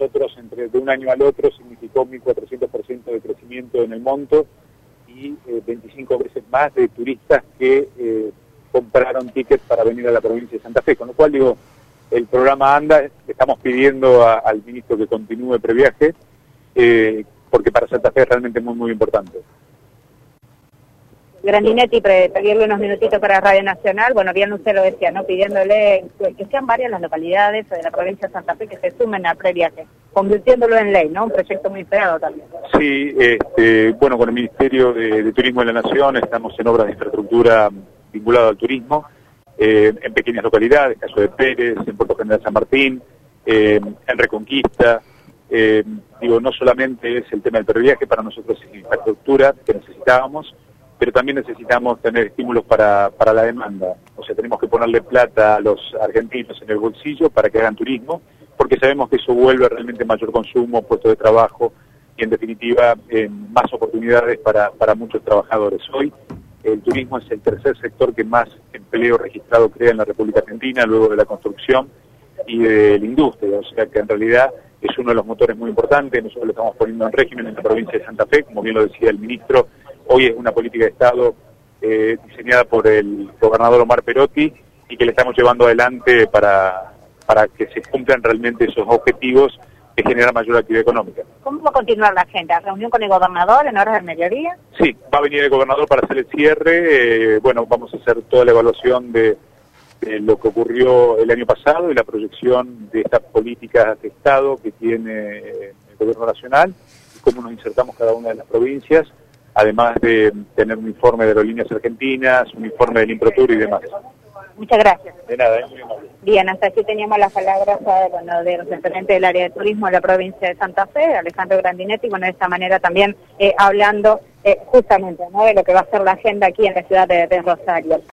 nosotros de un año al otro significó 1.400% de crecimiento en el monto y 25 veces más de turistas que compraron tickets para venir a la provincia de Santa Fe, con lo cual digo, el programa anda, estamos pidiendo al ministro que continúe previaje, porque para Santa Fe es realmente muy importante. Grandinetti, pedirle unos minutitos para Radio Nacional, bueno, bien usted lo decía, ¿no? Pidiéndole que sean varias las localidades de la provincia de Santa Fe que se sumen al previaje, convirtiéndolo en ley, ¿no? Un proyecto muy esperado también. Sí, bueno, con el Ministerio de Turismo de la Nación estamos en obras de infraestructura vinculado al turismo, en pequeñas localidades, caso de Pérez, en Puerto General San Martín, en Reconquista. Digo, no solamente es el tema del previaje, para nosotros es infraestructura que necesitábamos, pero también necesitamos tener estímulos para la demanda. O sea, tenemos que ponerle plata a los argentinos en el bolsillo para que hagan turismo, porque sabemos que eso vuelve realmente mayor consumo, puestos de trabajo y en definitiva más oportunidades para muchos trabajadores. Hoy el turismo es el tercer sector que más empleo registrado crea en la República Argentina, luego de la construcción y de la industria. O sea que en realidad es uno de los motores muy importantes. Nosotros lo estamos poniendo en régimen en la provincia de Santa Fe, como bien lo decía el ministro. Hoy es una política de Estado diseñada por el gobernador Omar Perotti y que le estamos llevando adelante para que se cumplan realmente esos objetivos que generan mayor actividad económica. ¿Cómo va a continuar la agenda? ¿Reunión con el gobernador en horas del mediodía? Sí, va a venir el gobernador para hacer el cierre. Bueno, vamos a hacer toda la evaluación de lo que ocurrió el año pasado y la proyección de estas políticas de Estado que tiene el gobierno nacional y cómo nos insertamos cada una de las provincias, además de tener un informe de Aerolíneas Argentinas, un informe del Improtur y demás. Muchas gracias. De nada, muy amable. Bien, hasta aquí teníamos las palabras del referente del área de turismo de la provincia de Santa Fe, Alejandro Grandinetti, bueno, de esta manera también hablando justamente, ¿no?, de lo que va a ser la agenda aquí en la ciudad de Rosario.